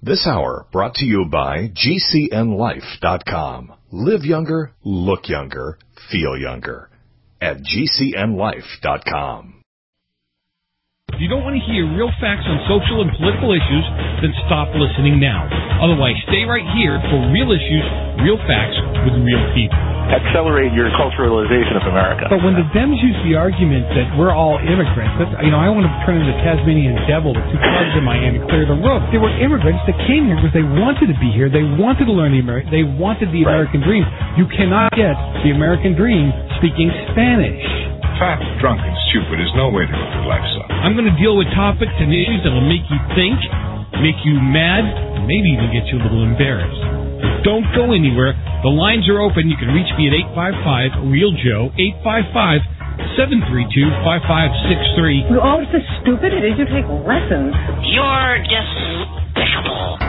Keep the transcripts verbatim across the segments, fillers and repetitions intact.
This hour brought to you by G C N life dot com. Live younger, look younger, feel younger. At G C N life dot com. If you don't want to hear real facts on social and political issues, then stop listening now. Otherwise, stay right here for real issues, real facts with real people. Accelerate your culturalization of America. But when the Dems use the argument that we're all immigrants, that's, you know, I want to turn into the Tasmanian devil, the two clubs in Miami, clear the roof. They were immigrants that came here because they wanted to be here. They wanted to learn the American. They wanted the American right. dream. You cannot get the American dream speaking Spanish. Fat, drunk, and stupid is no way to live your life, son. I'm going to deal with topics and issues that will make you think, make you mad, and maybe even get you a little embarrassed. Don't go anywhere. The lines are open. You can reach me at eight five five, real Joe, eight five five, seven three two, five five six three. You're all so stupid. It is you take lessons. You're despicable.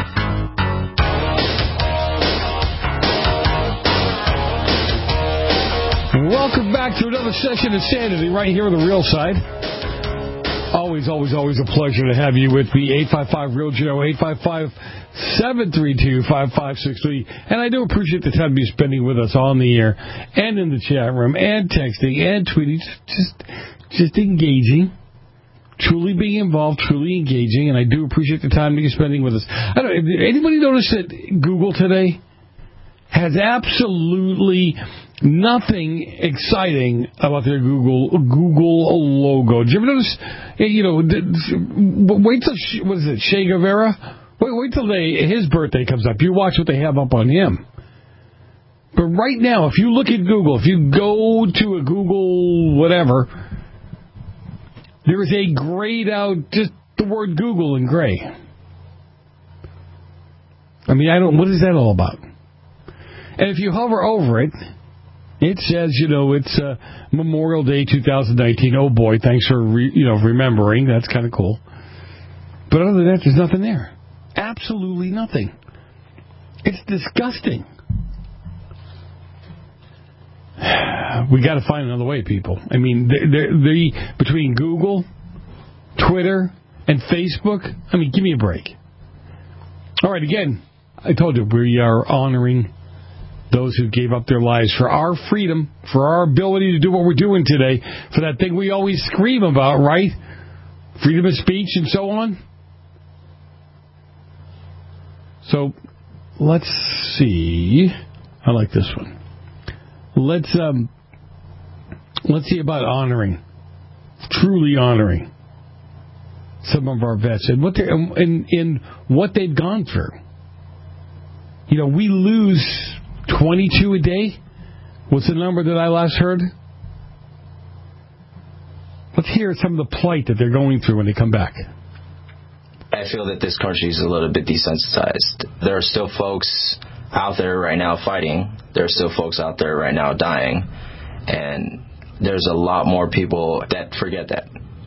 Welcome back to another session of Sanity right here on the Real Side. Always, always, always a pleasure to have you with me. eight five five, real Joe, eight five five, seven three two, five five six three. And I do appreciate the time you're spending with us on the air and in the chat room and texting and tweeting. Just, just engaging. Truly being involved, truly engaging. And I do appreciate the time that you're spending with us. I don't know, anybody notice that Google today has absolutely nothing exciting about their Google Google logo? Did you ever notice? You know, wait till what is it, Che Guevara? Wait, wait till they, his birthday comes up. You watch what they have up on him. But right now, if you look at Google, if you go to a Google whatever, there is a grayed out, just the word Google in gray. I mean, I don't. What is that all about? And if you hover over it, it says, you know, it's uh, Memorial Day two thousand nineteen. Oh, boy, thanks for, re- you know, remembering. That's kind of cool. But other than that, there's nothing there. Absolutely nothing. It's disgusting. We got to find another way, people. I mean, the, the, the between Google, Twitter, and Facebook, I mean, give me a break. All right, again, I told you, we are honoring those who gave up their lives for our freedom, for our ability to do what we're doing today, for that thing we always scream about, right? Freedom of speech and so on. So, let's see. I like this one. Let's um, let's see about honoring, truly honoring some of our vets and what they and in what they've gone through. You know, we lose twenty-two a day? What's the number that I last heard? Let's hear some of the plight that they're going through when they come back. I feel that this country is a little bit desensitized. There are still folks out there right now fighting. There are still folks out there right now dying. And there's a lot more people that forget that.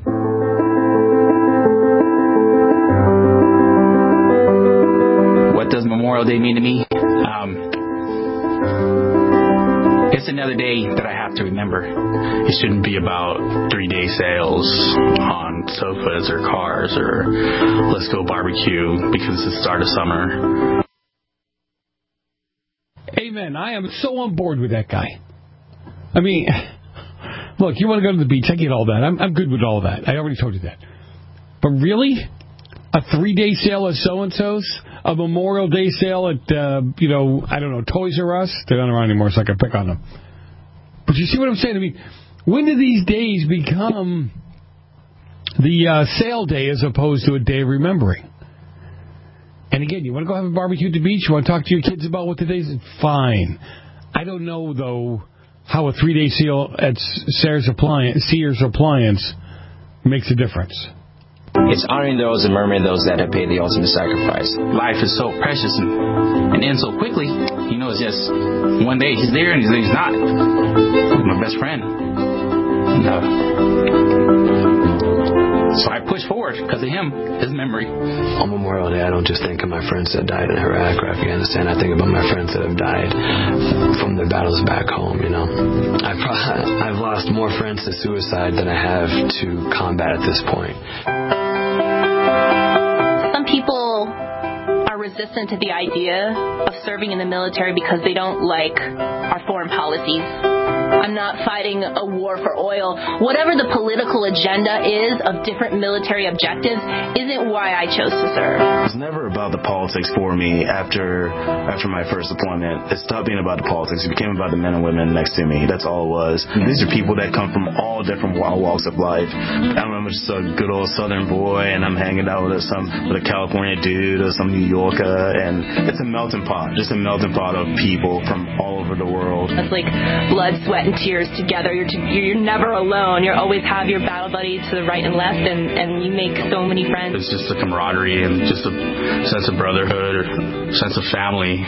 What does Memorial Day mean to me? Um... It's another day that I have to remember. It shouldn't be about three-day sales on sofas or cars or let's go barbecue because it's the start of summer. Amen. I am so on board with that guy. I mean, look, you want to go to the beach, I get all that. I'm, I'm good with all that. I already told you that. But really? A three-day sale at so-and-so's? A Memorial Day sale at, uh, you know, I don't know, Toys R Us? They're not around anymore, so I can pick on them. But you see what I'm saying? I mean, when do these days become the uh, sale day as opposed to a day of remembering? And again, you want to go have a barbecue at the beach? You want to talk to your kids about what the day is? Fine. I don't know, though, how a three-day sale at Sears Appliance, Sears Appliance makes a difference. It's honoring those and remembering those that have paid the ultimate sacrifice. Life is so precious and, and ends so quickly. You know, it's just one day he's there and he's, he's not. He's my best friend. And, uh, so I push forward because of him, his memory. On Memorial Day, I don't just think of my friends that died in Iraq or Afghanistan. I think about my friends that have died from their battles back home, you know. I've, I've lost more friends to suicide than I have to combat at this point. Some people resistant to the idea of serving in the military because they don't like our foreign policies. I'm not fighting a war for oil. Whatever the political agenda is of different military objectives isn't why I chose to serve. It was never about the politics for me after after my first deployment. It stopped being about the politics. It became about the men and women next to me. That's all it was. These are people that come from all different walks of life. I remember just a good old Southern boy, and I'm hanging out with some with a California dude or some New Yorker, and it's a melting pot, just a melting pot of people from all over the world. It's like blood, sweat, and tears together. You're, you're never alone. You always have your battle buddies to the right and left, and, and you make so many friends. It's just a camaraderie and just a sense of brotherhood or sense of family.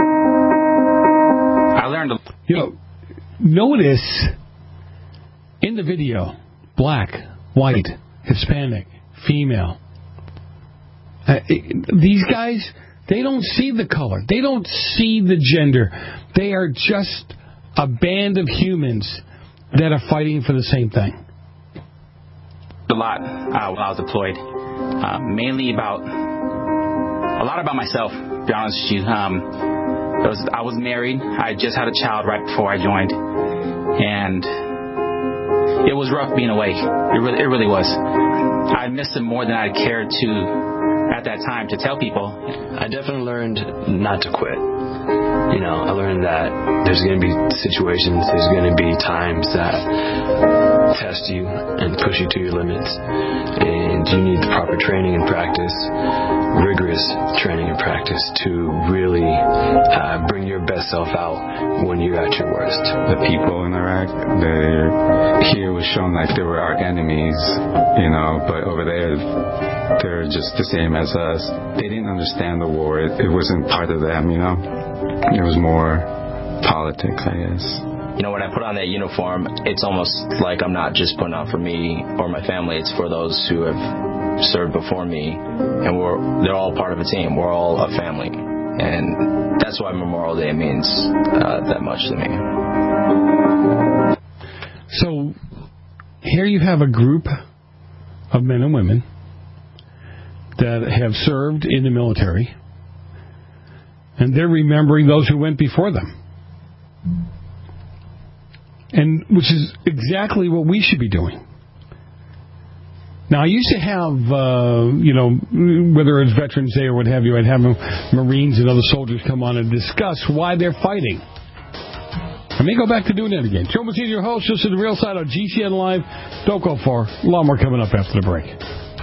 I learned... A- you know, notice in the video, black, white, Hispanic, female. Uh, it, these guys, they don't see the color. They don't see the gender. They are just a band of humans that are fighting for the same thing. A lot uh, while I was deployed. Uh, mainly about, a lot about myself, to be honest with you. Um, it was, I was married. I just had a child right before I joined. And it was rough being away. It really, it really was. I missed him more than I cared to at that time to tell people. I definitely learned not to quit. You know, I learned that there's going to be situations, there's going to be times that test you and push you to your limits. And you need the proper training and practice, rigorous training and practice to really uh, bring your best self out when you're at your worst. The people in Iraq, they're, here was shown like they were our enemies, you know, but over there, they're just the same as us. They didn't understand the war. It, it wasn't part of them, you know. It was more politics, I guess. You know, when I put on that uniform, it's almost like I'm not just putting on for me or my family. It's for those who have served before me, and we're they're all part of a team. We're all a family, and that's why Memorial Day means uh, that much to me. So here you have a group of men and women that have served in the military, and they're remembering those who went before them. And which is exactly what we should be doing. Now, I used to have, uh, you know, whether it's Veterans Day or what have you, I'd have Marines and other soldiers come on and discuss why they're fighting. I may go back to doing that again. Joe Messina, your host, just to the Real Side on G C N Live. Don't go far. A lot more coming up after the break.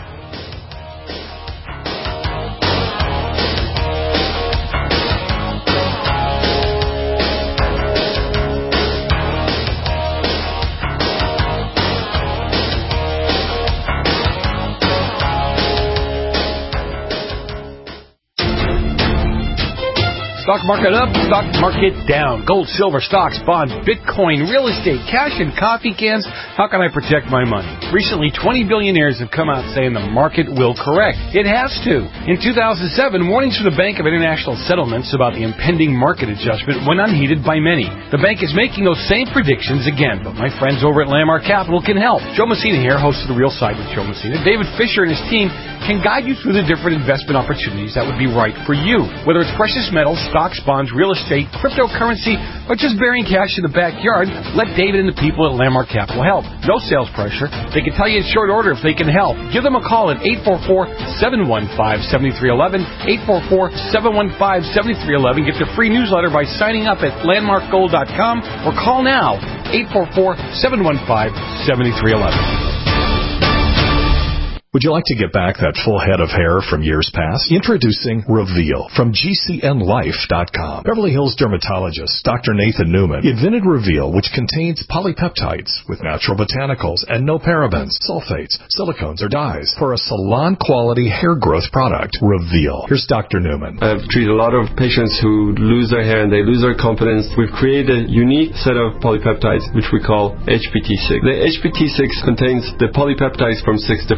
Stock market up, stock market down. Gold, silver, stocks, bonds, Bitcoin, real estate, cash, and coffee cans. How can I protect my money? Recently, twenty billionaires have come out saying the market will correct. It has to. In two thousand seven, warnings from the Bank of International Settlements about the impending market adjustment went unheeded by many. The bank is making those same predictions again, but my friends over at Landmark Capital can help. Joe Messina here, host of The Real Side with Joe Messina. David Fisher and his team can guide you through the different investment opportunities that would be right for you. Whether it's precious metals, stocks, bonds, real estate, cryptocurrency, or just burying cash in the backyard, let David and the people at Landmark Capital help. No sales pressure. They can tell you in short order if they can help. Give them a call at eight four four, seven one five, seven three one one, eight four four, seven one five, seven three one one. Get their free newsletter by signing up at landmark gold dot com or call now, eight four four, seven one five, seven three one one. Would you like to get back that full head of hair from years past? Introducing Reveal from G C N life dot com. Beverly Hills dermatologist Doctor Nathan Newman invented Reveal, which contains polypeptides with natural botanicals and no parabens, sulfates, silicones, or dyes for a salon-quality hair growth product. Reveal. Here's Doctor Newman. I've treated a lot of patients who lose their hair and they lose their confidence. We've created a unique set of polypeptides, which we call H P T six. The H P T six contains the polypeptides from six different plants.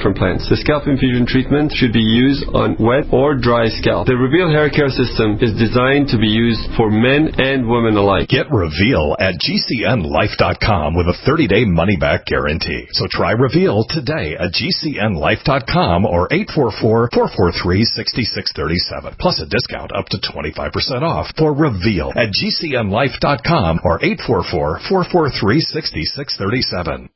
The scalp infusion treatment should be used on wet or dry scalp. The Reveal hair care system is designed to be used for men and women alike. Get Reveal at G C N life dot com with a thirty-day money-back guarantee. So try Reveal today at G C N life dot com or eight four four, four four three, six six three seven. Plus a discount up to twenty-five percent off for Reveal at G C N life dot com or eight four four, four four three, six six three seven.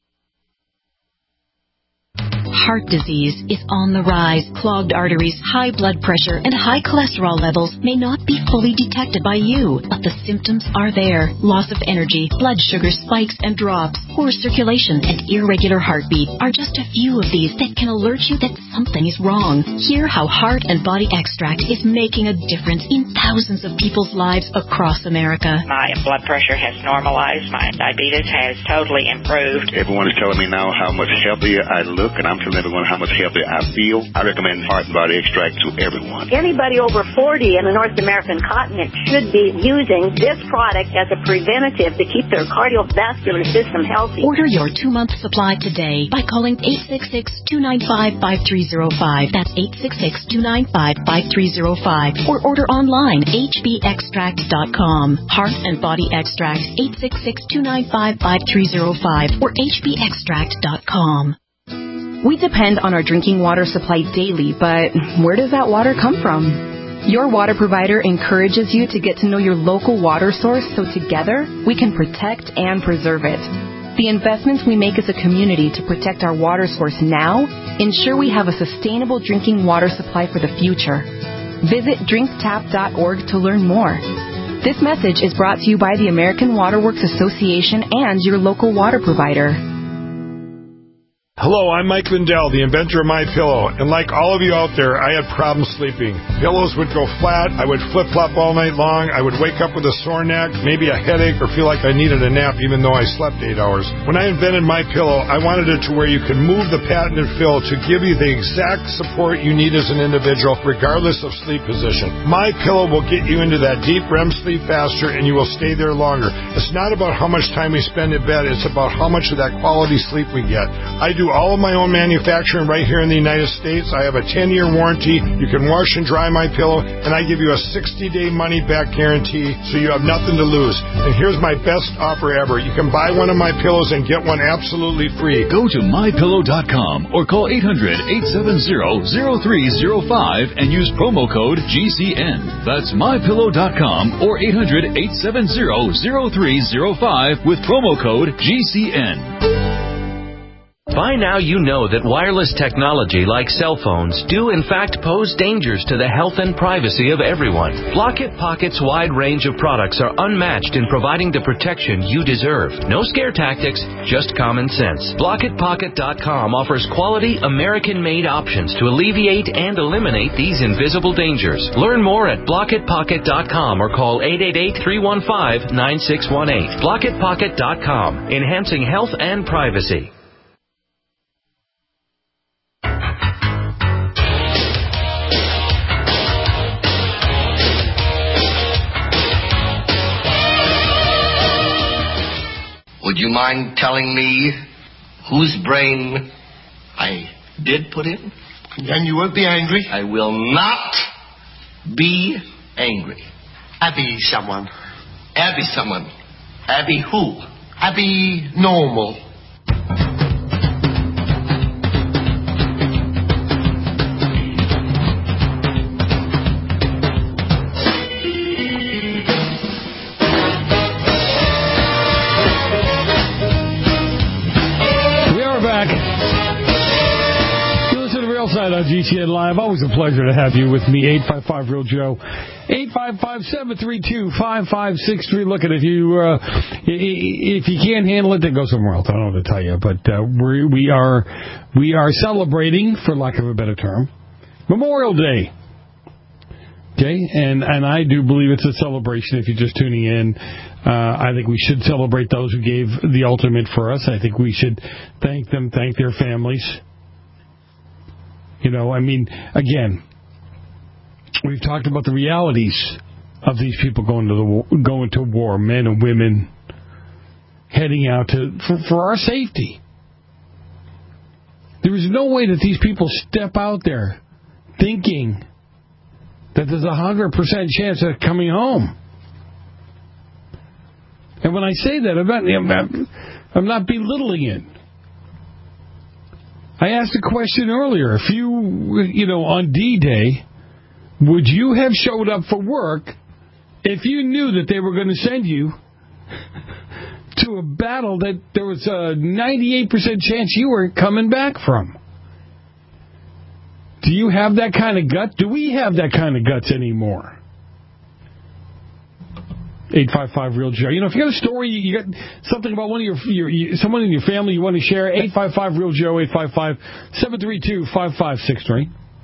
Heart disease is on the rise. Clogged arteries, high blood pressure, and high cholesterol levels may not be fully detected by you, but the symptoms are there. Loss of energy, blood sugar spikes and drops, poor circulation, and irregular heartbeat are just a few of these that can alert you that something is wrong. Hear how Heart and Body Extract is making a difference in thousands of people's lives across America. My blood pressure has normalized. My diabetes has totally improved. Everyone is telling me now how much healthier I look, and I'm telling everyone how much healthier I feel. I recommend Heart and Body Extract to everyone. Anybody over forty in the North American continent should be using this product as a preventative to keep their cardiovascular system healthy. Order your two-month supply today by calling eight six six, two nine five, five three zero five. That's eight six six, two nine five, five three zero five. Or order online, h b extract dot com. Heart and Body Extract, eight six six, two nine five, five three zero five or h b extract dot com. We depend on our drinking water supply daily, but where does that water come from? Your water provider encourages you to get to know your local water source so together we can protect and preserve it. The investments we make as a community to protect our water source now ensure we have a sustainable drinking water supply for the future. Visit drink tap dot org to learn more. This message is brought to you by the American Water Works Association and your local water provider. Hello, I'm Mike Lindell, the inventor of MyPillow, and like all of you out there, I had problems sleeping. Pillows would go flat, I would flip-flop all night long, I would wake up with a sore neck, maybe a headache, or feel like I needed a nap even though I slept eight hours. When I invented MyPillow, I wanted it to where you can move the patented fill to give you the exact support you need as an individual, regardless of sleep position. MyPillow will get you into that deep R E M sleep faster, and you will stay there longer. It's not about how much time we spend in bed, it's about how much of that quality sleep we get. I do all of my own manufacturing right here in the United States. I have a ten-year warranty. You can wash and dry my pillow, and I give you a sixty-day money-back guarantee, so you have nothing to lose. And here's my best offer ever. You can buy one of my pillows and get one absolutely free. Go to my pillow dot com or call eight hundred, eight seven zero, zero three zero five and use promo code G C N. That's my pillow dot com or eight hundred, eight seven zero, zero three zero five with promo code G C N. By now you know that wireless technology like cell phones do in fact pose dangers to the health and privacy of everyone. Blockit Pocket's wide range of products are unmatched in providing the protection you deserve. No scare tactics, just common sense. Blockit Pocket dot com offers quality American-made options to alleviate and eliminate these invisible dangers. Learn more at Blockit Pocket dot com or call eight eight eight, three one five, nine six one eight. Blockit Pocket dot com, enhancing health and privacy. Would you mind telling me whose brain I did put in? Then you won't be angry? I will not be angry. Abby someone. Abby someone. Abby who? Abby normal. On G C N Live. Always a pleasure to have you with me. eight five five Real Joe. eight five five, seven three two, five five six three. Look at if you uh, if you can't handle it, then go somewhere else. I don't know what to tell you, but uh, we we are we are celebrating, for lack of a better term, Memorial Day. Okay, and and I do believe it's a celebration. If you're just tuning in, uh, I think we should celebrate those who gave the ultimate for us. I think we should thank them, thank their families. You know, I mean, again, we've talked about the realities of these people going to the war, going to war, men and women heading out to for, for our safety. There is no way that these people step out there thinking that there's a one hundred percent chance of coming home. And when I say that, I'm not, I'm not, I'm not belittling it. I asked a question earlier. If you, you know, on D-Day, would you have showed up for work if you knew that they were going to send you to a battle that there was a ninety-eight percent chance you weren't coming back from? Do you have that kind of gut? Do we have that kind of guts anymore? eight five five real Joe. You know, if you got a story, you got something about one of your, your, your someone in your family you want to share, eight five five real Joe, eight five five, seven three two, five five six three.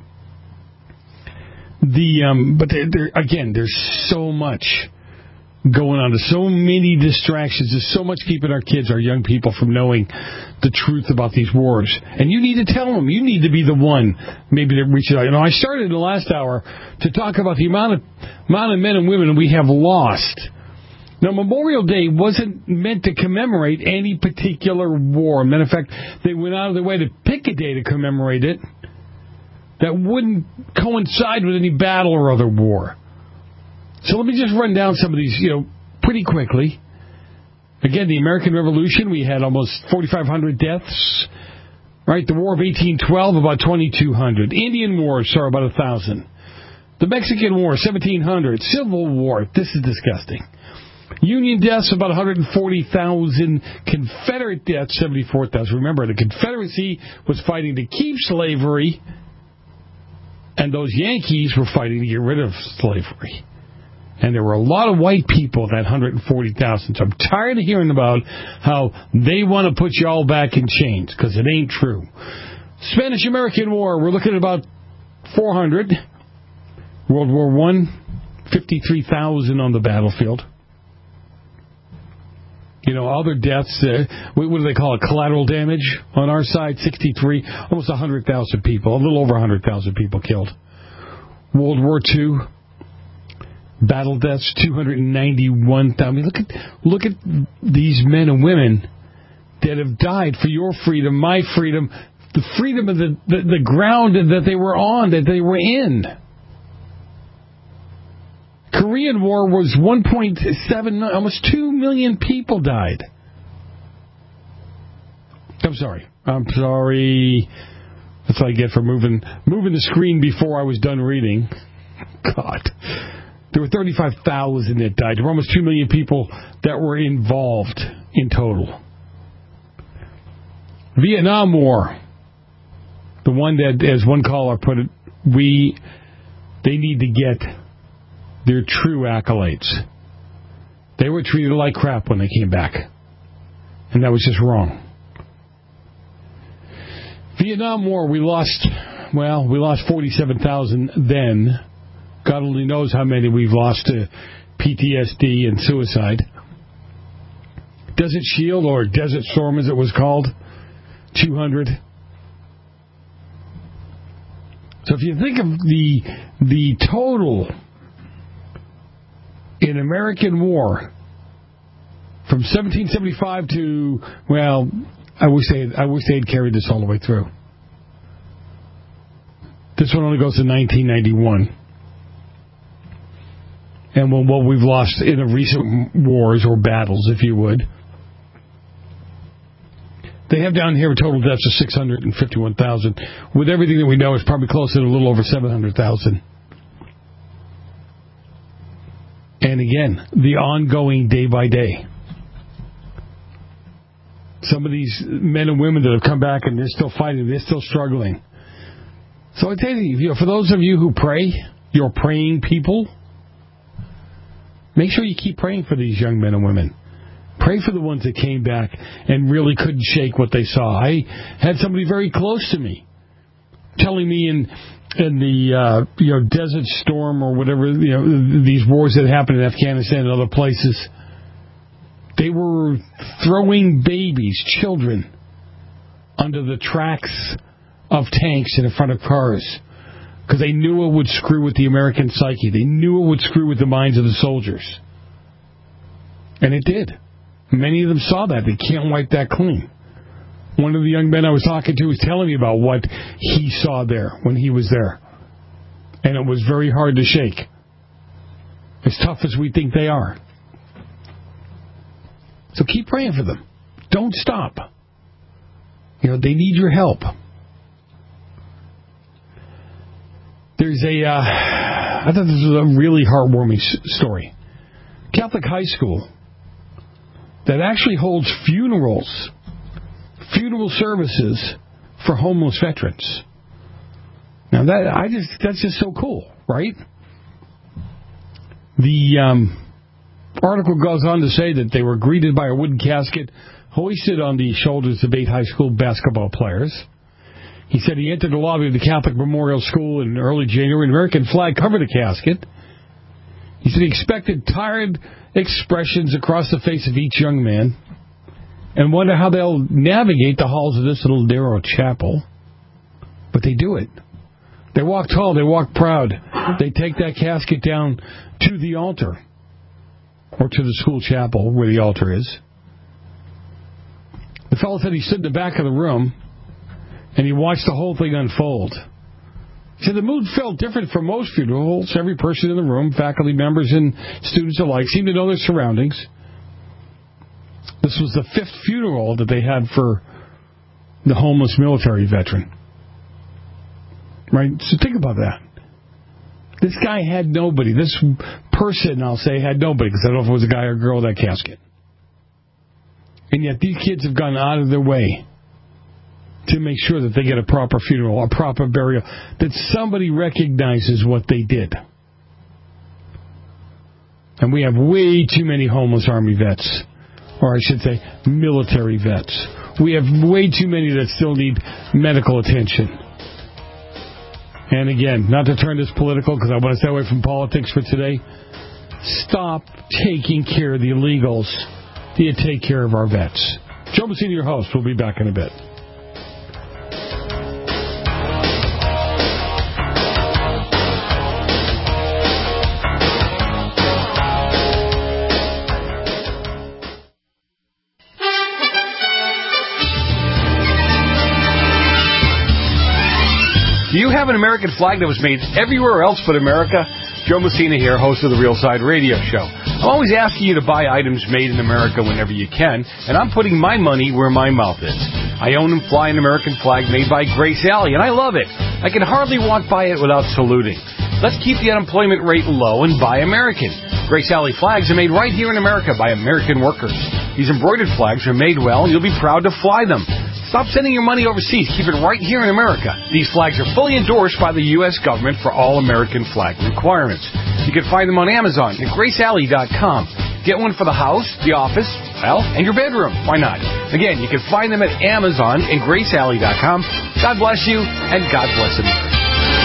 The um, but there, there, again, there's so much going on. There's so many distractions. There's so much keeping our kids, our young people, from knowing the truth about these wars. And you need to tell them. You need to be the one maybe that reaches out. You know, I started in the last hour to talk about the amount of amount of men and women we have lost. Now, Memorial Day wasn't meant to commemorate any particular war. Matter of fact, they went out of their way to pick a day to commemorate it that wouldn't coincide with any battle or other war. So let me just run down some of these, you know, pretty quickly. Again, the American Revolution, we had almost forty-five hundred deaths. Right, the War of eighteen twelve, about twenty-two hundred. Indian War, sorry, about one thousand. The Mexican War, seventeen hundred. Civil War, this is disgusting. Union deaths, about one hundred forty thousand. Confederate deaths, seventy-four thousand. Remember, the Confederacy was fighting to keep slavery, and those Yankees were fighting to get rid of slavery. And there were a lot of white people, that one hundred forty thousand. So I'm tired of hearing about how they want to put you all back in chains, because it ain't true. Spanish-American War, we're looking at about four hundred. World War One, fifty-three thousand on the battlefield. You know, other deaths, uh, what do they call it, collateral damage on our side, sixty-three, almost one hundred thousand people, a little over one hundred thousand people killed. World War Two, battle deaths, two hundred ninety-one thousand. I mean, look at, look at these men and women that have died for your freedom, my freedom, the freedom of the, the, the ground that they were on, that they were in. Korean War was one point seven, almost two million people died. I'm sorry. I'm sorry. That's what I get for moving moving the screen before I was done reading. God. There were thirty-five thousand that died. There were almost two million people that were involved in total. Vietnam War. The one that, as one caller put it, we, they need to get their true accolades. They were treated like crap when they came back. And that was just wrong. Vietnam War, we lost, well, we lost forty-seven thousand then. God only knows how many we've lost to P T S D and suicide. Desert Shield, or Desert Storm as it was called, two hundred. So if you think of the the total in American war from seventeen seventy-five to, well, I wish they I wish they had carried this all the way through. This one only goes to nineteen ninety-one. And what we've lost in the recent wars or battles, if you would. They have down here a total deaths of six hundred fifty-one thousand. With everything that we know, it's probably closer to a little over seven hundred thousand. And again, the ongoing day by day. Some of these men and women that have come back and they're still fighting, they're still struggling. So I tell you, you know, for those of you who pray, you're praying people, make sure you keep praying for these young men and women. Pray for the ones that came back and really couldn't shake what they saw. I had somebody very close to me telling me in in the uh, you know Desert Storm or whatever, you know, these wars that happened in Afghanistan and other places, they were throwing babies, children, under the tracks of tanks and in front of cars because they knew it would screw with the American psyche. They knew it would screw with the minds of the soldiers. And it did. Many of them saw that. They can't wipe that clean. One of the young men I was talking to was telling me about what he saw there when he was there. And it was very hard to shake. As tough as we think they are. So keep praying for them. Don't stop. You know, they need your help. There's a, uh, I thought this was a really heartwarming story. Catholic high school that actually holds funerals, funeral services for homeless veterans. Now that I just that's just so cool, right? The um, article goes on to say that they were greeted by a wooden casket hoisted on the shoulders of eight high school basketball players. He said he entered the lobby of the Catholic Memorial School in early January. An American flag covered the casket. He said he expected tired expressions across the face of each young man and wonder how they'll navigate the halls of this little narrow chapel. But they do it. They walk tall. They walk proud. They take that casket down to the altar or to the school chapel where the altar is. The fellow said he stood in the back of the room and he watched the whole thing unfold. He said the mood felt different from most funerals. Every person in the room, faculty members and students alike, seemed to know their surroundings. This was the fifth funeral that they had for the homeless military veteran. Right? So think about that. This guy had nobody. This person, I'll say, had nobody, because I don't know if it was a guy or a girl in that casket. And yet these kids have gone out of their way to make sure that they get a proper funeral, a proper burial, that somebody recognizes what they did. And we have way too many homeless Army vets, or I should say military vets. We have way too many that still need medical attention. And again, not to turn this political, because I want to stay away from politics for today, stop taking care of the illegals. You take care of our vets. Joe Messina, your host. We'll be back in a bit. Do you have an American flag that was made everywhere else but America? Joe Messina here, host of the Real Side Radio Show. I'm always asking you to buy items made in America whenever you can, and I'm putting my money where my mouth is. I own and fly an American flag made by Grace Alley, and I love it. I can hardly walk by it without saluting. Let's keep the unemployment rate low and buy American. Grace Alley flags are made right here in America by American workers. These embroidered flags are made well, and you'll be proud to fly them. Stop sending your money overseas. Keep it right here in America. These flags are fully endorsed by the U S government for all American flag requirements. You can find them on Amazon at grace alley dot com. Get one for the house, the office, well, and your bedroom. Why not? Again, you can find them at Amazon and grace alley dot com. God bless you, and God bless America.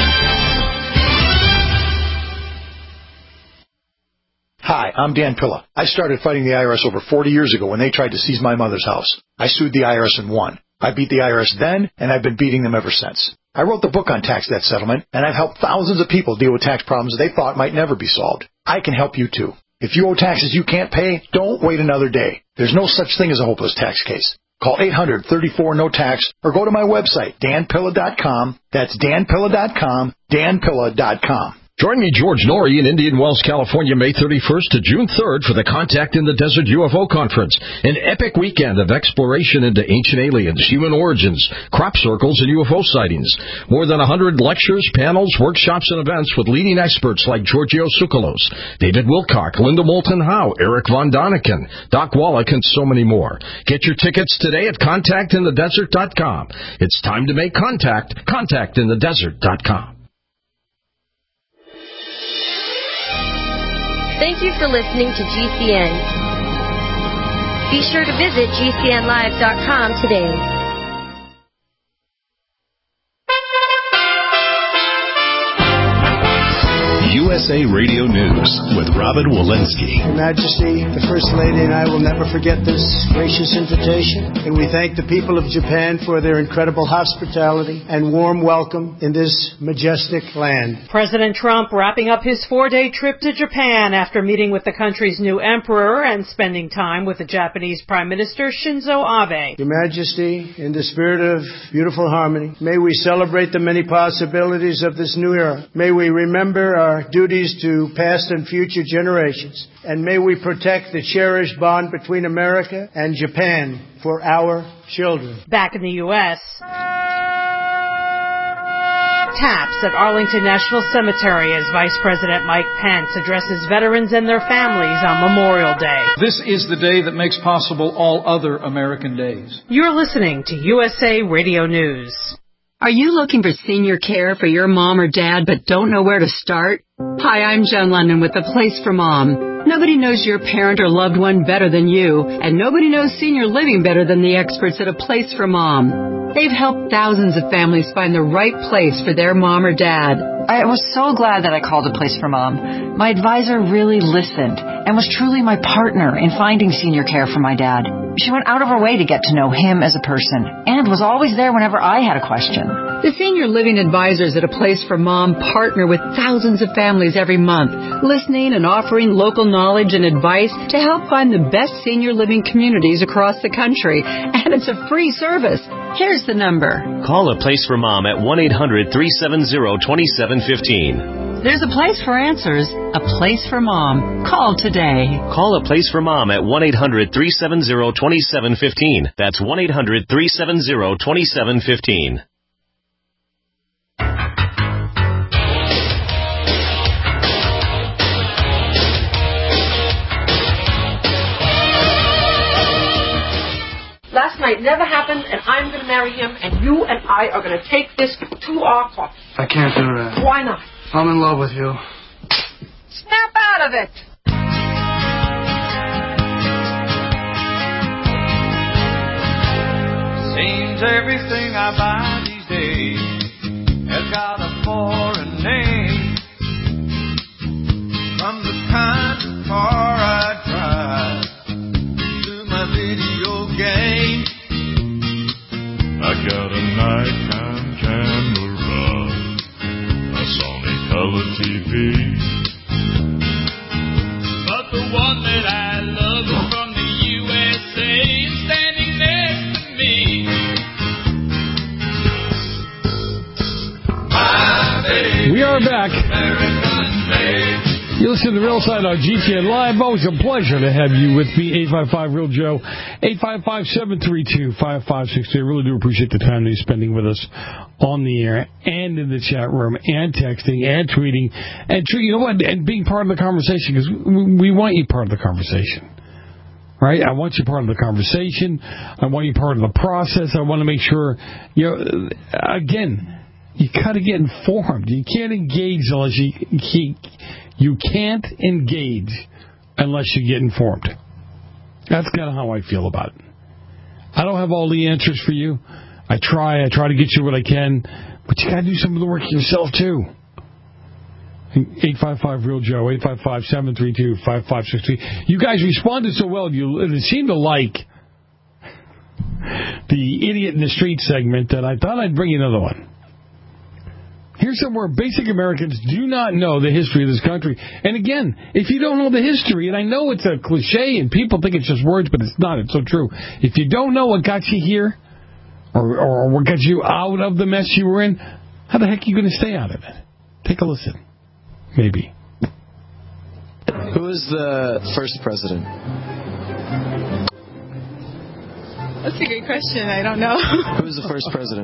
Hi, I'm Dan Pilla. I started fighting the I R S over forty years ago when they tried to seize my mother's house. I sued the I R S and won. I beat the I R S then, and I've been beating them ever since. I wrote the book on tax debt settlement, and I've helped thousands of people deal with tax problems they thought might never be solved. I can help you too. If you owe taxes you can't pay, don't wait another day. There's no such thing as a hopeless tax case. Call eight hundred, thirty-four, no tax or go to my website, dan pilla dot com. That's dan pilla dot com, dan pilla dot com. Join me, George Norrie, in Indian Wells, California, May thirty-first to June third for the Contact in the Desert U F O Conference, an epic weekend of exploration into ancient aliens, human origins, crop circles, and U F O sightings. More than one hundred lectures, panels, workshops, and events with leading experts like Giorgio Tsoukalos, David Wilcock, Linda Moulton Howe, Eric Von Daniken, Doc Wallach, and so many more. Get your tickets today at contact in the desert dot com. It's time to make contact. contact in the desert dot com. Thank you for listening to G C N. Be sure to visit G C N live dot com today. U S S A Radio News with Robin Walensky. Your Majesty, the First Lady and I will never forget this gracious invitation, and we thank the people of Japan for their incredible hospitality and warm welcome in this majestic land. President Trump wrapping up his four-day trip to Japan after meeting with the country's new emperor and spending time with the Japanese Prime Minister Shinzo Abe. Your Majesty, in the spirit of beautiful harmony, may we celebrate the many possibilities of this new era. May we remember our duties to past and future generations, and may we protect the cherished bond between America and Japan for our children. Back in the U S, taps at Arlington National Cemetery as Vice President Mike Pence addresses veterans and their families on Memorial Day. This is the day that makes possible all other American days. You're listening to U S A Radio News. Are you looking for senior care for your mom or dad but don't know where to start? Hi, I'm Joan London with The Place for Mom. Nobody knows your parent or loved one better than you, and nobody knows senior living better than the experts at A Place for Mom. They've helped thousands of families find the right place for their mom or dad. I was so glad that I called A Place for Mom. My advisor really listened and was truly my partner in finding senior care for my dad. She went out of her way to get to know him as a person and was always there whenever I had a question. The senior living advisors at A Place for Mom partner with thousands of families every month, listening and offering local knowledge and advice to help find the best senior living communities across the country. And it's a free service. Here's the number. Call A Place for Mom at one eight hundred three seven zero two seven one five. There's a place for answers, a place for Mom. Call today. Call A Place for Mom at one eight hundred three seven zero two seven one five. That's one eight hundred three seven zero two seven one five. Last night never happened, and I'm going to marry him, and you and I are going to take this to our court. I can't do that. Why not? I'm in love with you. Snap out of it! Seems everything I buy these days has got a foreign name. From the kind of car I drive to my video game, I got a nighttime camera, a Sony color T V. But the one that I love is from the U S A and standing next to me. My baby, we are back. American baby. You listen to The Real Side on G C N Live. Always a pleasure to have you with me. eight five five Real Joe, eight five five, seven three two, five five six two. I really do appreciate the time that you're spending with us on the air and in the chat room and texting and tweeting. And, you know what, and being part of the conversation, because we want you part of the conversation. Right? I want you part of the conversation. I want you part of the process. I want to make sure, you know, again, you got to get informed. You can't engage unless you... you You can't engage unless you get informed. That's kind of how I feel about it. I don't have all the answers for you. I try. I try to get you what I can. But you got to do some of the work yourself, too. eight five five Real Joe, eight five five, seven three two, five five six three. You guys responded so well. You seem to like the Idiot in the Street segment that I thought I'd bring you another one. Here's somewhere basic Americans do not know the history of this country. And again, if you don't know the history, and I know it's a cliche and people think it's just words, but it's not. It's so true. If you don't know what got you here or, or what got you out of the mess you were in, how the heck are you going to stay out of it? Take a listen. Maybe. Who was the first president? That's a good question. I don't know. Who was the first president?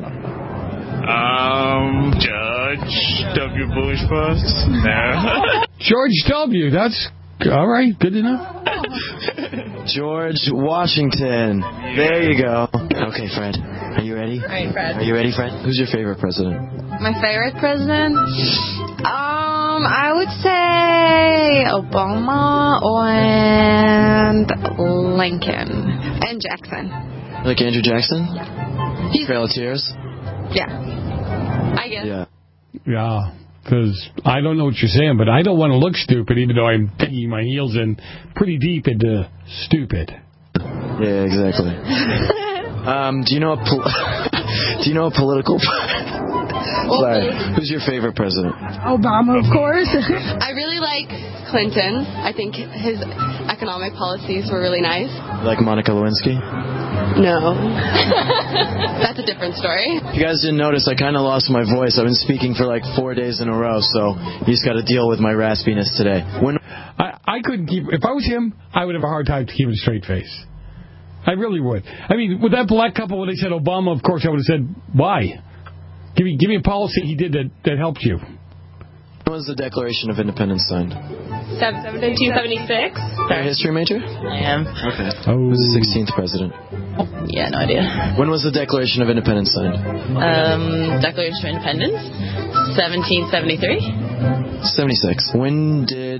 Um, George W. Bush first? No. George W. That's all right. Good enough. George Washington. Yeah. There you go. Okay, Fred. Are you ready? All right, Fred. Are you ready, Fred? Who's your favorite president? My favorite president? Um, I would say Obama and Lincoln and Jackson. Like Andrew Jackson? He's Trail of Tears? Yeah. I guess. Yeah. Yeah. Because I don't know what you're saying, but I don't want to look stupid, even though I'm digging my heels in pretty deep into stupid. Yeah, exactly. um, do you know a pol- do you know a political? Sorry, who's your favorite president? Obama, of course. I really like Clinton. I think his economic policies were really nice. Like Monica Lewinsky? No. That's a different story. If you guys didn't notice, I kind of lost my voice. I've been speaking for like four days in a row, so you just got to deal with my raspiness today. When I, I couldn't keep... If I was him, I would have a hard time to keep a straight face. I really would. I mean, with that black couple, when they said Obama, of course, I would have said, why? Give me give me a policy he did that, that helped you. When was the Declaration of Independence signed? seventeen seventy-six. You're a history major? I am. Okay. Oh. Who was the sixteenth president? Yeah, no idea. When was the Declaration of Independence signed? Um, Declaration of Independence? seventeen seventy-three. seventy-six. When did...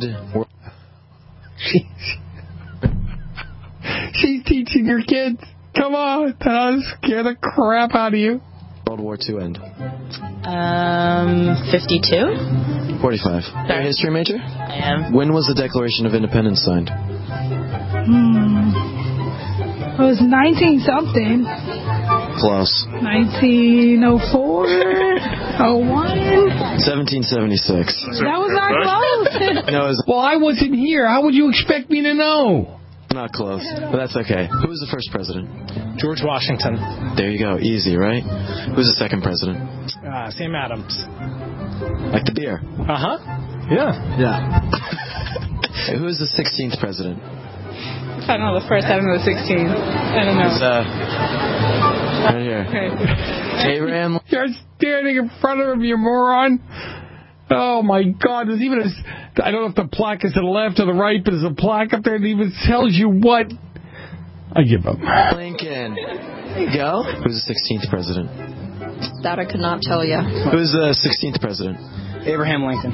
She's teaching your kids. Come on. That'll scare the crap out of you. World War Two end? Um, fifty-two. forty-five. You're a history major? I am. When was the Declaration of Independence signed? Hmm. It was nineteen something. Close. nineteen oh four. oh one. seventeen seventy-six. That was not close. No, it was Well, I wasn't here. How would you expect me to know? not close, but that's okay. Who was the first president? George Washington. There you go. Easy, right? Who was the second president? Uh, Sam Adams. Like the beer. Uh-huh. Yeah. Yeah. Who was the sixteenth president? I don't know the first, I don't know the sixteenth. I don't know. It's, uh, right here. Okay. Abraham. You're standing in front of him, you moron. Oh, my God. There's even a... I don't know if the plaque is to the left or the right, but there's a plaque up there that even tells you what... I give up. Lincoln. There you go. Who's the sixteenth president? That I could not tell you. Who's the sixteenth president? Abraham Lincoln.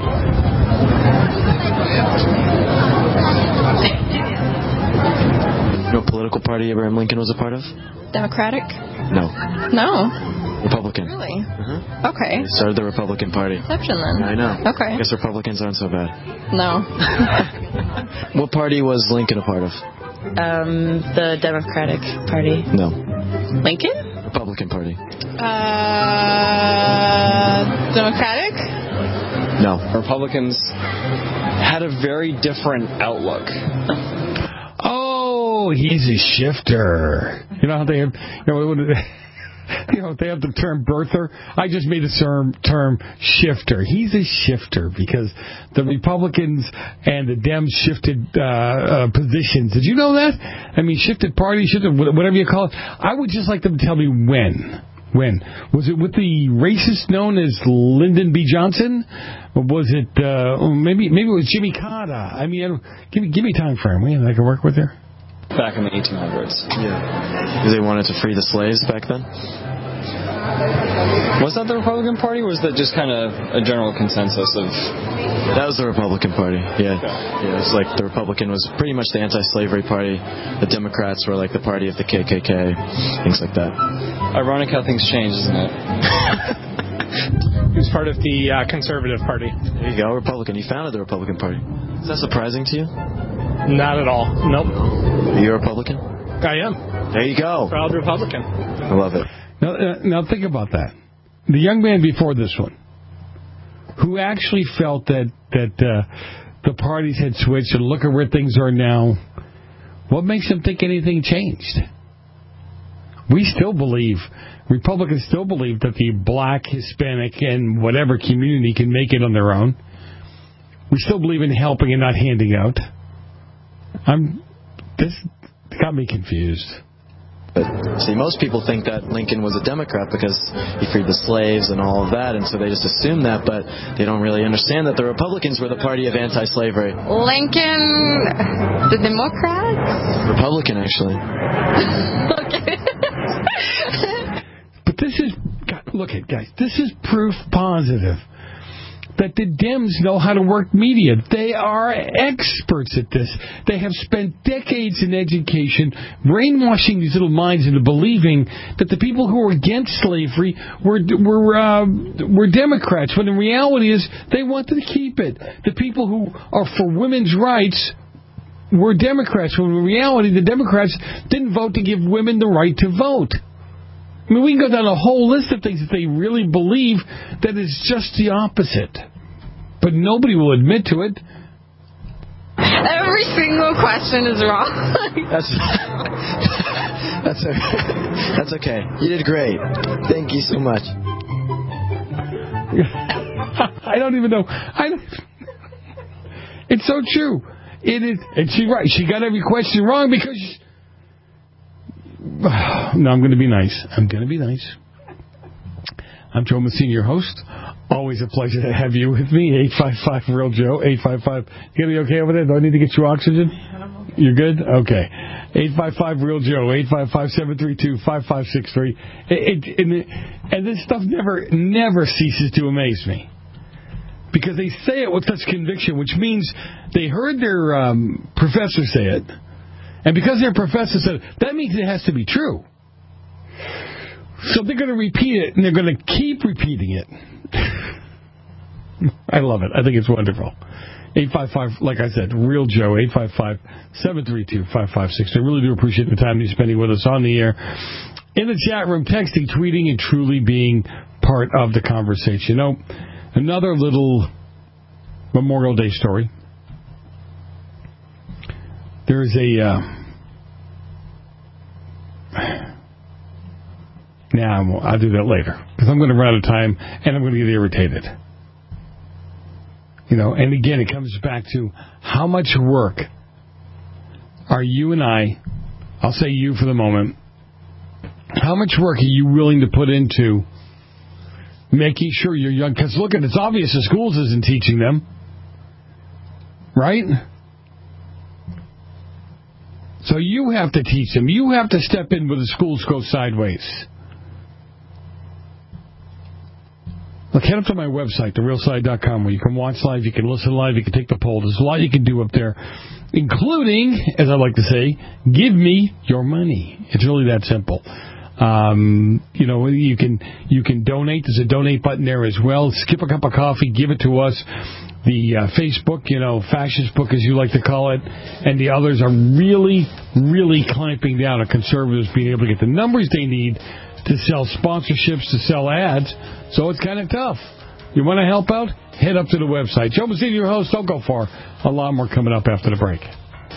You know what political party Abraham Lincoln was a part of? Democratic? No. No. Republican. Really? Uh-huh. Okay. He started the Republican Party. Exception then. I know. Okay. I guess Republicans aren't so bad. No. What party was Lincoln a part of? Um, the Democratic Party. No. Lincoln? Republican Party. Uh, Democratic? No. Republicans had a very different outlook. Oh, he's a shifter. You know how they have... You know, You know, they have the term birther. I just made the term, term shifter. He's a shifter because the Republicans and the Dems shifted uh, uh, positions. Did you know that? I mean, shifted parties, shifted whatever you call it. I would just like them to tell me when. When? Was it with the racist known as Lyndon B. Johnson? Or was it, uh, maybe maybe it was Jimmy Carter? I mean, I don't, give me give me time frame. Will I can work with her. Back in the eighteen hundreds. Yeah. Because they wanted to free the slaves back then? Was that the Republican Party, or was that just kind of a general consensus of... That was the Republican Party, yeah. Yeah, it was like the Republican was pretty much the anti-slavery party. The Democrats were like the party of the K K K, things like that. Ironic how things change, isn't it? He was part of the uh, Conservative Party. There you go, Republican. You founded the Republican Party. Is that surprising to you? Not at all. Nope. Are you a Republican? I am. There you go. Proud Republican. I love it. Now, uh, now think about that. The young man before this one, who actually felt that that uh, the parties had switched and look at where things are now, what makes him think anything changed? We still believe, Republicans still believe that the black, Hispanic, and whatever community can make it on their own. We still believe in helping and not handing out. I'm. This got me confused. But see, most people think that Lincoln was a Democrat because he freed the slaves and all of that, and so they just assume that, but they don't really understand that the Republicans were the party of anti-slavery. Lincoln, the Democrats? Republican, actually. Okay. But this is, God, look at guys, this is proof positive that the Dems know how to work media. They are experts at this. They have spent decades in education brainwashing these little minds into believing that the people who were against slavery were were uh, were Democrats, when the reality is they wanted to keep it. The people who are for women's rights were Democrats, when in reality the Democrats didn't vote to give women the right to vote. I mean, we can go down a whole list of things that they really believe that is just the opposite. But nobody will admit to it. Every single question is wrong. That's that's okay. That's okay. You did great. Thank you so much. I don't even know. I don't, it's so true. It is, and she's right. She got every question wrong because... She, no, I'm going to be nice. I'm going to be nice. I'm Joe Messina, your host. Always a pleasure to have you with me. eight five five, real Joe. eight five five. You going to be okay over there? Do I need to get you oxygen? You're good? Okay. eight five five, real Joe. eight five five, seven three two, five five six three. It, it, and, and this stuff never, never ceases to amaze me. Because they say it with such conviction, which means they heard their um, professor say it. And because their professor said it, that means it has to be true. So they're going to repeat it, and they're going to keep repeating it. I love it. I think it's wonderful. eight five five, like I said, real Joe, eight five five, seven three two, five five six three. I really do appreciate the time you're spending with us on the air, in the chat room, texting, tweeting, and truly being part of the conversation. You know, another little Memorial Day story. There's a... Uh, now, I'll do that later, because I'm going to run out of time, and I'm going to get irritated. You know, and again, it comes back to how much work are you and I, I'll say you for the moment, how much work are you willing to put into making sure you're young? Because look, it's obvious the schools isn't teaching them. Right? So you have to teach them. You have to step in when the schools go sideways. Look, head up to my website, the real side dot com, where you can watch live, you can listen live, you can take the poll. There's a lot you can do up there, including, as I like to say, give me your money. It's really that simple. Um, you know, you can you can donate. There's a donate button there as well. Skip a cup of coffee, give it to us. The uh, Facebook, you know, fascist book, as you like to call it, and the others are really, really clamping down on conservatives being able to get the numbers they need to sell sponsorships, to sell ads. So it's kind of tough. You want to help out? Head up to the website. Joe Messina, your host. Don't go far. A lot more coming up after the break.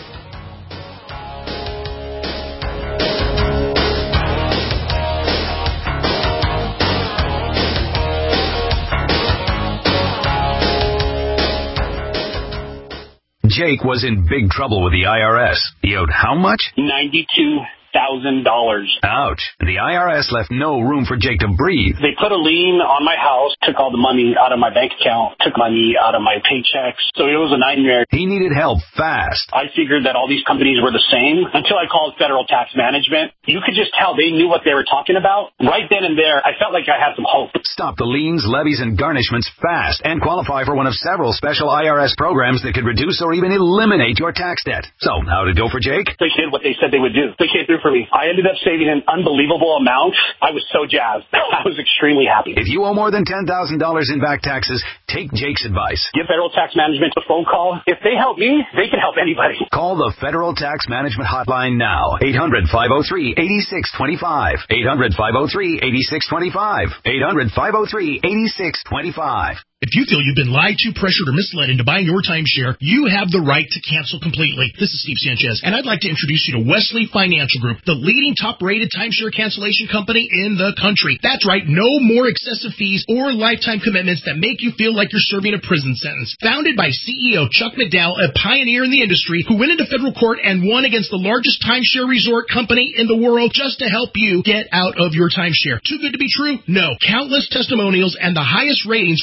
Jake was in big trouble with the I R S. He owed how much? ninety-two thousand dollars. Ouch. The I R S left no room for Jake to breathe. They put a lien on my house, took all the money out of my bank account, took money out of my paychecks. So it was a nightmare. He needed help fast. I figured that all these companies were the same until I called Federal Tax Management. You could just tell they knew what they were talking about. Right then and there, I felt like I had some hope. Stop the liens, levies, and garnishments fast and qualify for one of several special I R S programs that could reduce or even eliminate your tax debt. So, how did it go for Jake? They did what they said they would do. They came through for me. I ended up saving an unbelievable amount. I was so jazzed. I was extremely happy. If you owe more than ten thousand dollars in back taxes, take Jake's advice. Give Federal Tax Management a phone call. If they help me, they can help anybody. Call the Federal Tax Management Hotline now. eight hundred, five oh three, eight six two five. eight hundred, five oh three, eight six two five. eight hundred, five oh three, eight six two five. If you feel you've been lied to, pressured, or misled into buying your timeshare, you have the right to cancel completely. This is Steve Sanchez, and I'd like to introduce you to Wesley Financial Group, the leading top-rated timeshare cancellation company in the country. That's right, no more excessive fees or lifetime commitments that make you feel like you're serving a prison sentence. Founded by C E O Chuck McDowell, a pioneer in the industry who went into federal court and won against the largest timeshare resort company in the world just to help you get out of your timeshare. Too good to be true? No. Countless testimonials and the highest ratings from the Better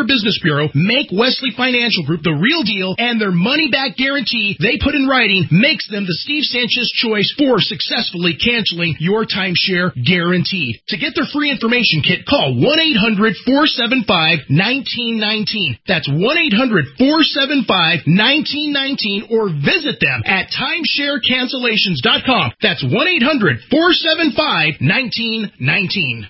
Business Bureau make Wesley Financial Group the real deal, and their money-back guarantee they put in writing makes them the Steve Sanchez choice for successfully canceling your timeshare guaranteed. To get their free information kit, call one eight hundred four seven five one nine one nine. That's one eight hundred four seven five one nine one nine, or visit them at timeshare cancellations dot com. That's one eight hundred four seven five one nine one nine.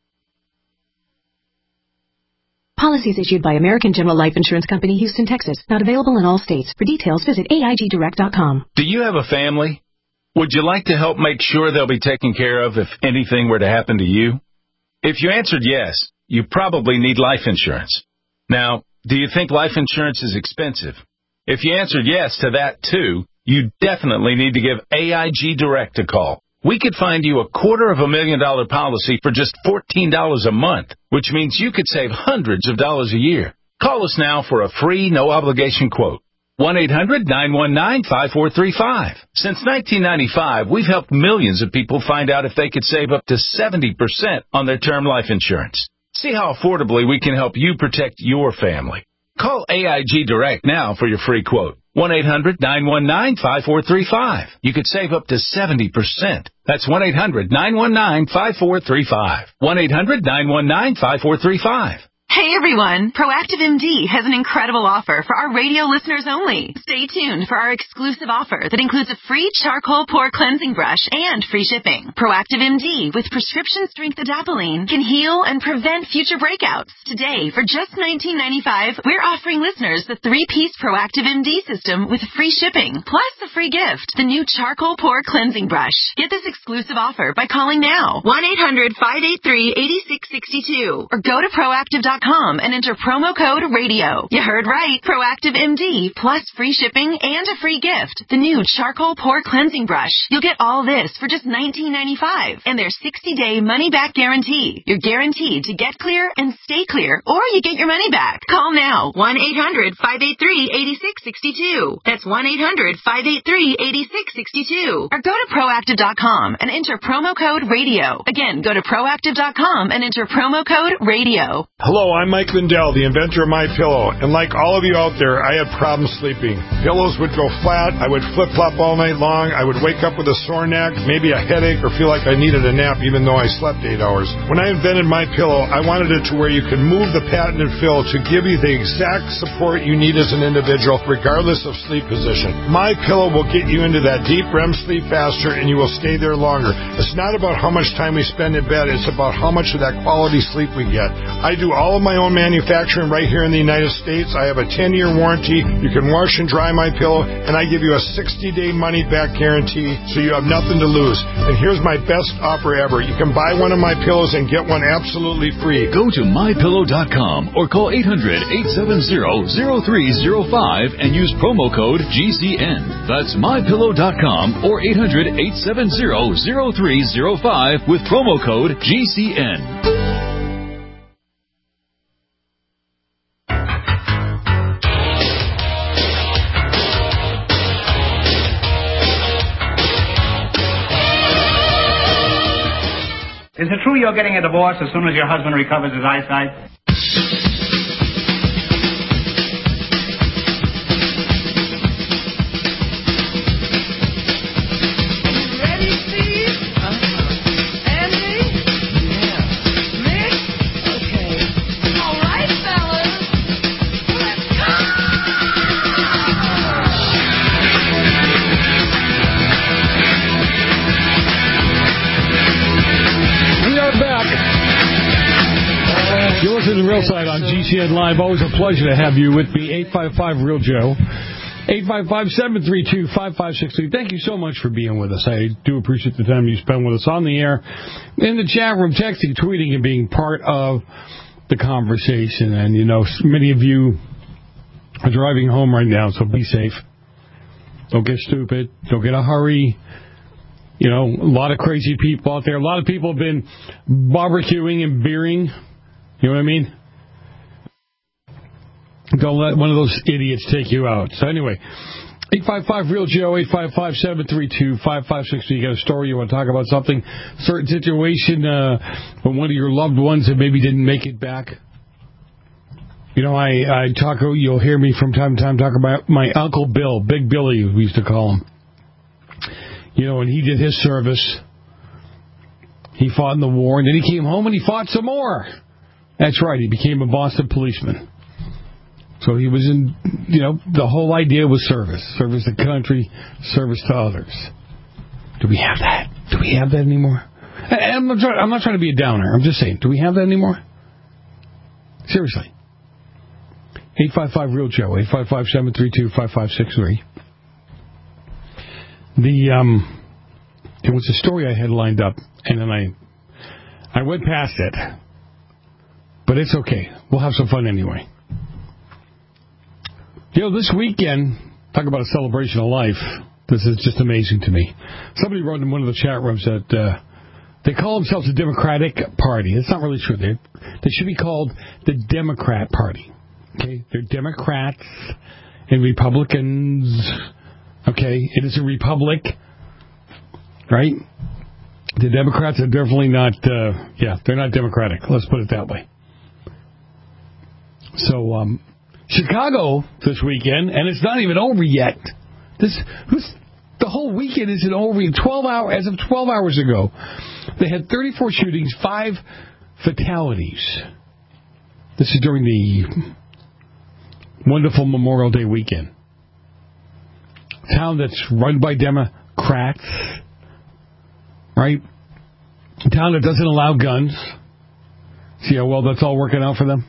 Policies issued by American General Life Insurance Company, Houston, Texas. Not available in all states. For details, visit A I G direct dot com. Do you have a family? Would you like to help make sure they'll be taken care of if anything were to happen to you? If you answered yes, you probably need life insurance. Now, do you think life insurance is expensive? If you answered yes to that too, you definitely need to give A I G Direct a call. We could find you a quarter of a million dollar policy for just fourteen dollars a month, which means you could save hundreds of dollars a year. Call us now for a free, no-obligation quote. one eight hundred nine one nine five four three five. Since nineteen ninety-five, we've helped millions of people find out if they could save up to seventy percent on their term life insurance. See how affordably we can help you protect your family. Call A I G Direct now for your free quote. one eight hundred nine one nine five four three five. You could save up to seventy percent. That's one eight hundred nine one nine five four three five. one eight hundred nine one nine five four three five. Hey everyone, Proactive M D has an incredible offer for our radio listeners only. Stay tuned for our exclusive offer that includes a free charcoal pore cleansing brush and free shipping. Proactive M D with prescription strength adapalene can heal and prevent future breakouts. Today, for just nineteen ninety-five dollars, we're offering listeners the three-piece Proactive M D system with free shipping, plus a free gift, the new charcoal pore cleansing brush. Get this exclusive offer by calling now, one eight hundred five eight three eight six six two, or go to proactive dot com and enter promo code radio. You heard right. Proactive M D plus free shipping and a free gift. The new charcoal pore cleansing brush. You'll get all this for just nineteen ninety-five dollars and their sixty day money back guarantee. You're guaranteed to get clear and stay clear, or you get your money back. Call now. one eight hundred five eight three eight six six two. That's one eight hundred five eight three eight six six two. Or go to proactive dot com and enter promo code radio. Again, go to proactive dot com and enter promo code radio. Hello, I'm Mike Lindell, the inventor of MyPillow, and like all of you out there, I had problems sleeping. Pillows would go flat, I would flip-flop all night long, I would wake up with a sore neck, maybe a headache, or feel like I needed a nap even though I slept eight hours. When I invented MyPillow, I wanted it to where you could move the patented fill to give you the exact support you need as an individual, regardless of sleep position. MyPillow will get you into that deep R E M sleep faster, and you will stay there longer. It's not about how much time we spend in bed, it's about how much of that quality sleep we get. I do all of my own manufacturing right here in the United States. I have a ten year warranty. You can wash and dry my pillow, and I give you a sixty day money back guarantee, so you have nothing to lose. And here's my best offer ever. You can buy one of my pillows and get one absolutely free. Go to my pillow dot com or call eight hundred eight seven zero zero three zero five and use promo code G C N. That's my pillow dot com or eight hundred eight seven zero zero three zero five with promo code G C N. Is it true you're getting a divorce as soon as your husband recovers his eyesight? The Real Side on G C N Live. Always a pleasure to have you with me. eight five five Real Joe. eight five five, seven three two, five five six three. Thank you so much for being with us. I do appreciate the time you spend with us on the air, in the chat room, texting, tweeting, and being part of the conversation. And, you know, many of you are driving home right now, so be safe. Don't get stupid. Don't get a hurry. You know, a lot of crazy people out there. A lot of people have been barbecuing and beering. You know what I mean? Don't let one of those idiots take you out. So anyway, eight five five Real Joe, eight five five, seven three two, five five six two. You got a story, you want to talk about something, certain situation, uh, when one of your loved ones that maybe didn't make it back. You know, I, I talk, you'll hear me from time to time talk about my Uncle Bill, Big Billy, we used to call him. You know, when he did his service, he fought in the war, and then he came home and he fought some more. That's right, he became a Boston policeman. So he was in, you know, the whole idea was service. Service to the country, service to others. Do we have that? Do we have that anymore? I'm not, trying, I'm not trying to be a downer. I'm just saying, do we have that anymore? Seriously. eight five five real Joe, eight five five, seven three two, five five six three. The, um, it was a story I had lined up, and then I, I went past it. But it's okay. We'll have some fun anyway. You know, this weekend, talk about a celebration of life. This is just amazing to me. Somebody wrote in one of the chat rooms that uh, they call themselves the Democratic Party. It's not really true. They they should be called the Democrat Party. Okay, they're Democrats and Republicans. Okay, it is a republic, right? The Democrats are definitely not. Uh, yeah, they're not Democratic. Let's put it that way. So, um, Chicago this weekend, and it's not even over yet. This, this the whole weekend isn't over. Twelve hours as of twelve hours ago, they had thirty-four shootings, five fatalities. This is during the wonderful Memorial Day weekend. A town that's run by Democrats, right? A town that doesn't allow guns. See how well that's all working out for them?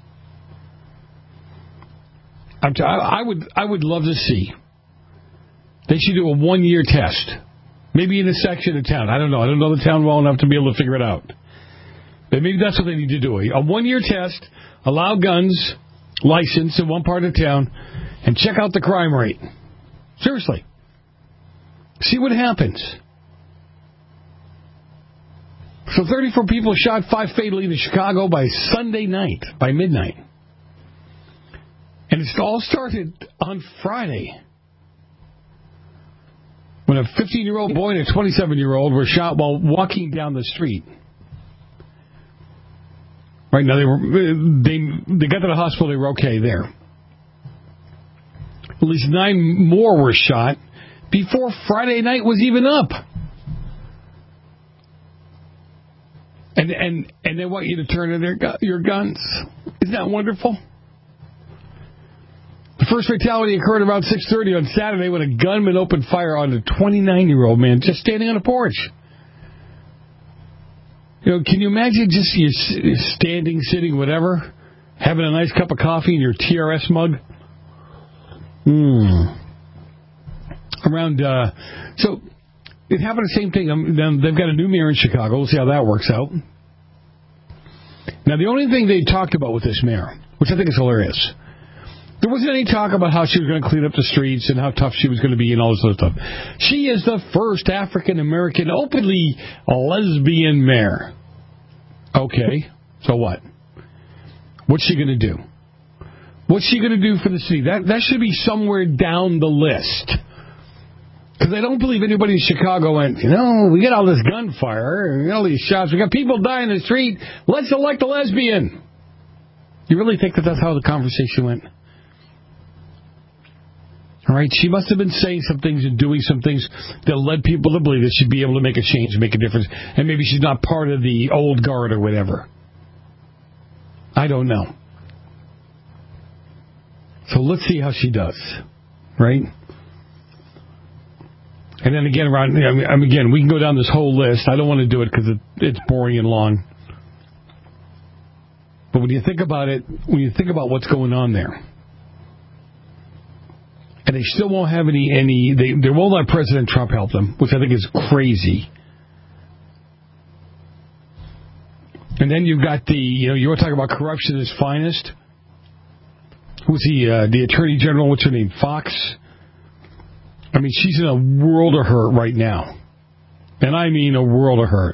I'm t- I would I would love to see. They should do a one-year test. Maybe in a section of town. I don't know. I don't know the town well enough to be able to figure it out. But maybe that's what they need to do. A one-year test, allow guns, license in one part of town, and check out the crime rate. Seriously. See what happens. So thirty-four people shot, five fatally in Chicago by Sunday night, by midnight. And it all started on Friday when a fifteen-year-old boy and a twenty-seven-year-old were shot while walking down the street. Right now, they were they they got to the hospital. They were okay there. At least nine more were shot before Friday night was even up. And and and they want you to turn in their your guns. Isn't that wonderful? The first fatality occurred around six thirty on Saturday when a gunman opened fire on a twenty-nine-year-old man just standing on a porch. You know, can you imagine just you standing, sitting, whatever, having a nice cup of coffee in your T R S mug? Hmm. Around, uh, so it happened the same thing. Um, they've got a new mayor in Chicago. We'll see how that works out. Now, the only thing they talked about with this mayor, which I think is hilarious, there wasn't any talk about how she was going to clean up the streets and how tough she was going to be and all this other stuff. She is the first African-American openly lesbian mayor. Okay, so what? What's she going to do? What's she going to do for the city? That that should be somewhere down the list. Because I don't believe anybody in Chicago went, you know, we got all this gunfire, we got all these shots, we got people dying in the street, let's elect a lesbian. You really think that that's how the conversation went? All right, she must have been saying some things and doing some things that led people to believe that she'd be able to make a change and make a difference. And maybe she's not part of the old guard or whatever. I don't know. So let's see how she does, right? And then again, around I mean, again, we can go down this whole list. I don't want to do it because it, it's boring and long. But when you think about it, when you think about what's going on there, and they still won't have any, any they, they won't let President Trump help them, which I think is crazy. And then you've got the, you know, you want to talk about corruption at its finest? Who's he, uh, the Attorney General, what's her name, Fox? I mean, she's in a world of hurt right now. And I mean a world of hurt.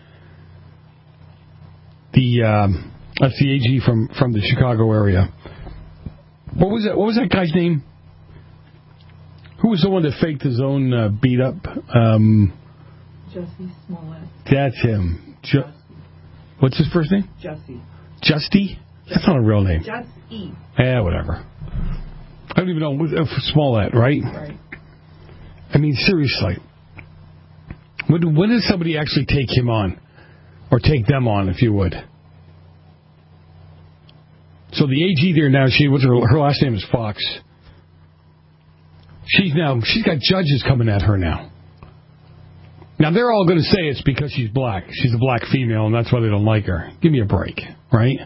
The, um, that's the A G from, from the Chicago area. What was that, what was that guy's name? Who was the one that faked his own uh, beat up? Um, Jussie Smollett. That's him. Ju- What's his first name? Jussie. Justy? That's not a real name. Just E. Yeah, whatever. I don't even know. Smollett, right? Right. I mean, seriously. When, when did somebody actually take him on? Or take them on, if you would? So the A G there now, she what's her, her last name is Fox. She's now, she's got judges coming at her now. Now, they're all going to say it's because she's black. She's a black female, and that's why they don't like her. Give me a break, right?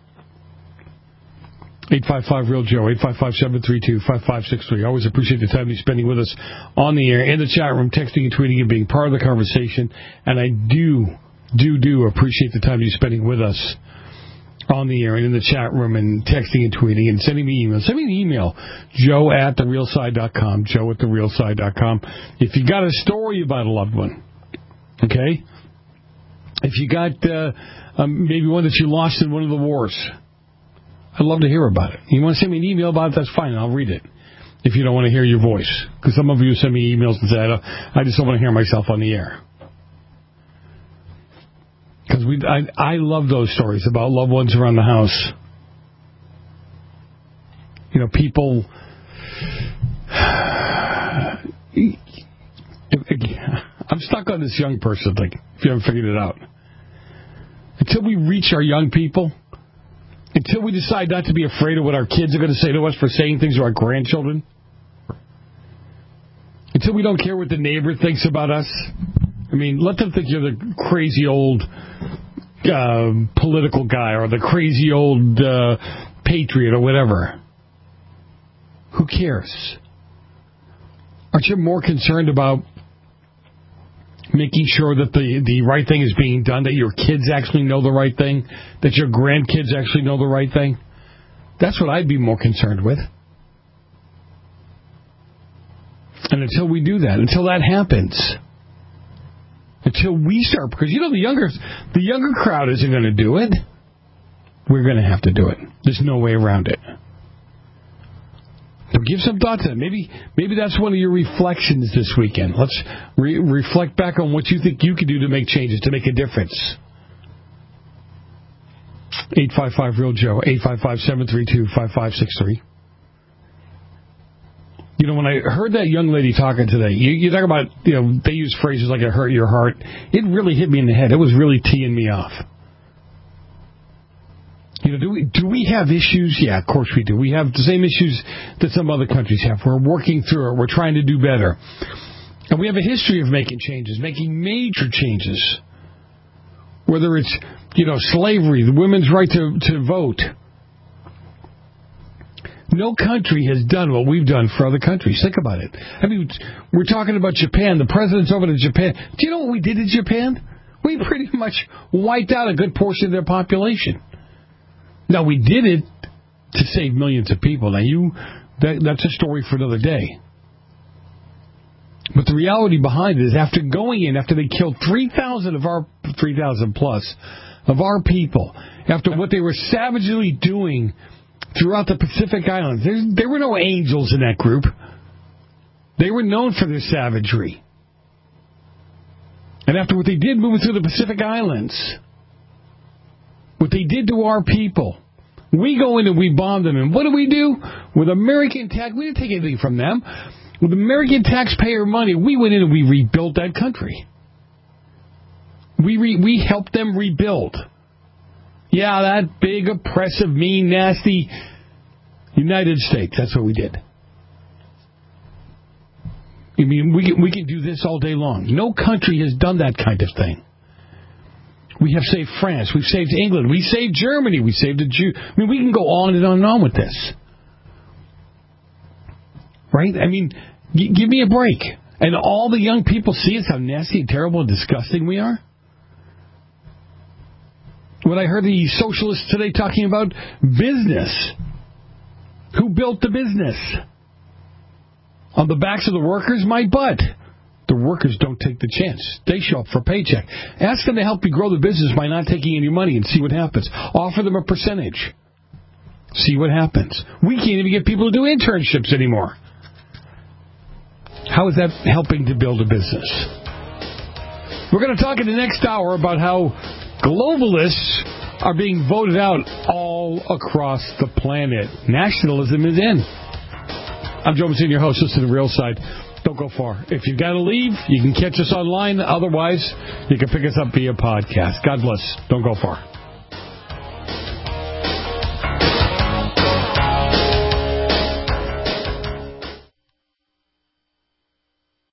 eight five five real Joe, eight five five, seven three two, five five six three. Always appreciate the time you're spending with us on the air, in the chat room, texting and tweeting and being part of the conversation. And I do, do, do appreciate the time you're spending with us on the air and in the chat room and texting and tweeting and sending me emails. Send me an email, joe at the real side dot com, joe at the real side dot com. If you got a story about a loved one, okay? If you got uh, um, maybe one that you lost in one of the wars, I'd love to hear about it. You want to send me an email about it, that's fine. I'll read it if you don't want to hear your voice. Because some of you send me emails and say, I, don't, I just don't want to hear myself on the air. Because we, I, I love those stories about loved ones around the house. You know, people... I'm stuck on this young person thing, if you haven't figured it out. Until we reach our young people, until we decide not to be afraid of what our kids are going to say to us for saying things to our grandchildren, until we don't care what the neighbor thinks about us, I mean, let them think you're the crazy old uh, political guy or the crazy old uh, patriot or whatever. Who cares? Aren't you more concerned about making sure that the, the right thing is being done, that your kids actually know the right thing, that your grandkids actually know the right thing? That's what I'd be more concerned with. And until we do that, until that happens, until we start, because you know the younger the younger crowd isn't going to do it. We're going to have to do it. There's no way around it. So give some thought to that. Maybe maybe that's one of your reflections this weekend. Let's re- reflect back on what you think you can do to make changes, to make a difference. eight five five real Joe, eight five five, seven three two, five five six three. You know, when I heard that young lady talking today, you, you talk about, you know, they use phrases like it hurt your heart. It really hit me in the head. It was really teeing me off. You know, do we do we have issues? Yeah, of course we do. We have the same issues that some other countries have. We're working through it. We're trying to do better. And we have a history of making changes, making major changes. Whether it's, you know, slavery, the women's right to, to vote. No country has done what we've done for other countries. Think about it. I mean, we're talking about Japan. The president's over to Japan. Do you know what we did in Japan? We pretty much wiped out a good portion of their population. Now, we did it to save millions of people. Now, you that, that's a story for another day. But the reality behind it is after going in, after they killed three thousand of our, three thousand plus of our people, after what they were savagely doing throughout the Pacific Islands, there, there were no angels in that group. They were known for their savagery. And after what they did moving through the Pacific Islands, what they did to our people, we go in and we bomb them. And what do we do? With American tax, we didn't take anything from them. With American taxpayer money, we went in and we rebuilt that country. We re, we helped them rebuild. Yeah, that big, oppressive, mean, nasty United States. That's what we did. I mean, we can, we can do this all day long. No country has done that kind of thing. We have saved France. We've saved England. We saved Germany. We saved the Jew. I mean, we can go on and on and on with this. Right? I mean, g- give me a break. And all the young people see us how nasty and terrible and disgusting we are. When I heard the socialists today talking about business, who built the business? On the backs of the workers? My butt. The workers don't take the chance. They show up for a paycheck. Ask them to help you grow the business by not taking any money and see what happens. Offer them a percentage. See what happens. We can't even get people to do internships anymore. How is that helping to build a business? We're going to talk in the next hour about how globalists are being voted out all all across the planet. Nationalism is in. I'm Joe Messina, your host. This is The Real Side. Don't go far. If you've got to leave, you can catch us online. Otherwise, you can pick us up via podcast. God bless. Don't go far.